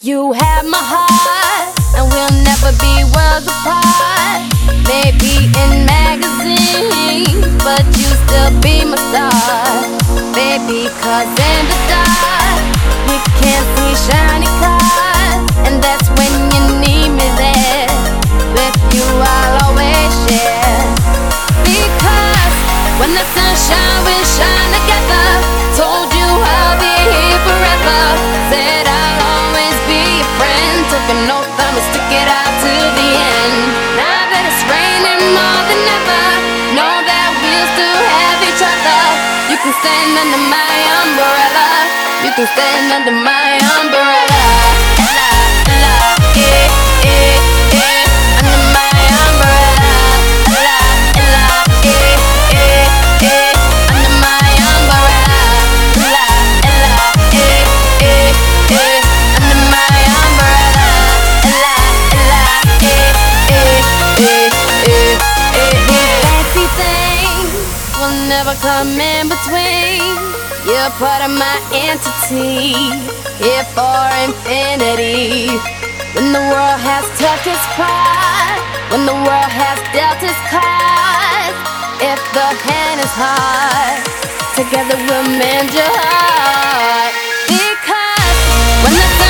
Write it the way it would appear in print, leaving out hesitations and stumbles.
You have my heart, and we'll never be worlds apart. Maybe in magazines, but you still be my star. Baby, 'cause in the dark, we can't see shiny cars, and that's when you need me there. With you I'll always share. Because when the sun shines, we shine together. Told you I'll be here forever. Said I'll always be your friend. Took an oath, I'ma stick it out to the end. Now that it's raining more than ever, know that we'll still have each other. You can stand under my umbrella. You can stand under my umbrella. Under my umbrella. Under my umbrella. Under my umbrella. Fancy things will never come in between. You're part of my entity, here for infinity. When the world has touched its pride, when the world has dealt its cards, if the hand is hard, together we'll mend your heart. Because when the